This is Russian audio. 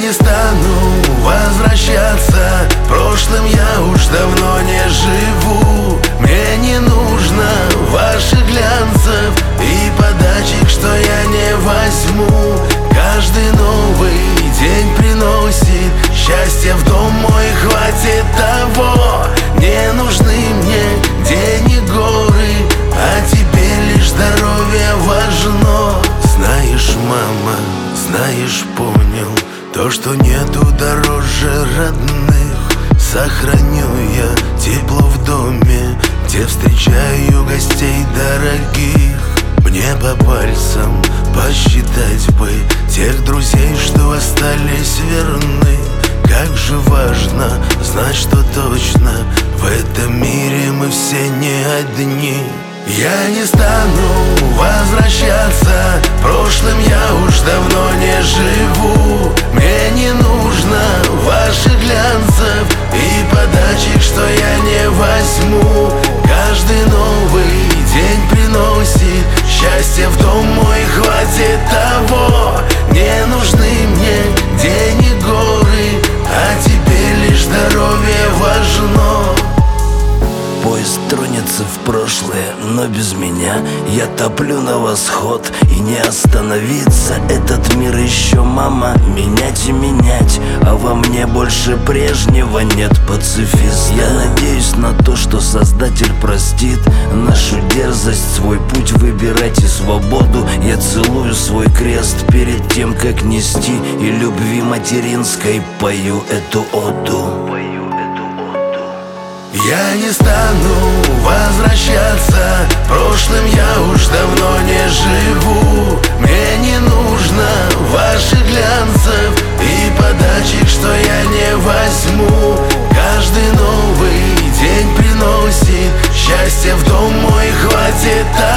не стану возвращаться, прошлым я уж давно не живу. Мне не нужно ваших глянцев и подачек, что я не возьму. Каждый новый день приносит счастье в дом мой, хватит того. Не нужны мне деньги, горы, а тебе лишь здоровье важно. Знаешь, мама, знаешь, понял, то, что нету дороже родных. Сохраню я тепло в доме, где встречаю гостей дорогих. Мне по пальцам посчитать бы тех друзей, что остались верны. Как же важно знать, что точно в этом мире мы все не одни. Я не стану возвращаться, прошлым я уж давно не живу. Мне не нужно ваших глянцев и подачек, что я не возьму. Каждый новый день приносит счастье в дом мой, хватит того. Не нужны мне деньги, горы, а тебе лишь здоровье важно. Поезд тронется в прошлое, но без меня я топлю на восход, и не остановиться этот мир еще, мама, менять и менять. А во мне больше прежнего нет, пацифист. Я надеюсь на то, что Создатель простит нашу дерзость, свой путь выбирать и свободу. Я целую свой крест перед тем, как нести, и любви материнской пою эту оду. Я не стану возвращаться, прошлым я уж давно не живу. Мне не нужно ваших глянцев и подачек, что я не возьму. Каждый новый день приносит счастье в дом мой, хватит